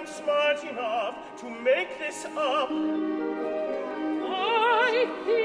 am smart enough to make this up. I